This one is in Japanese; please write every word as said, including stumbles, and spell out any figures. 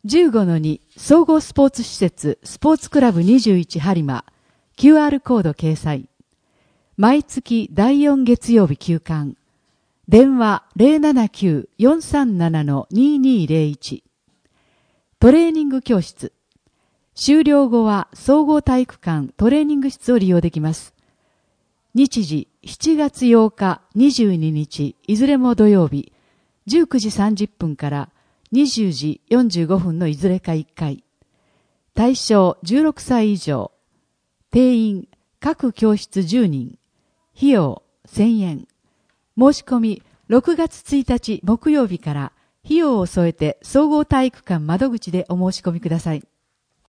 じゅうごのに 総合スポーツ施設スポーツクラブにじゅういち播磨 キューアール コード掲載。毎月だいよん月曜日休館。電話 ゼロななきゅう よんさんなな ににゼロいち。トレーニング教室。終了後は総合体育館トレーニング室を利用できます。日時しちがつようか、にじゅうににち、いずれも土曜日、じゅうくじさんじゅっぷんからにじゅうじよんじゅうごふんのいずれかいっかい。対象じゅうろくさい以上。定員各教室じゅうにん。費用せんえん。申し込みろくがつついたち木曜日から費用を添えて総合体育館窓口でお申し込みください。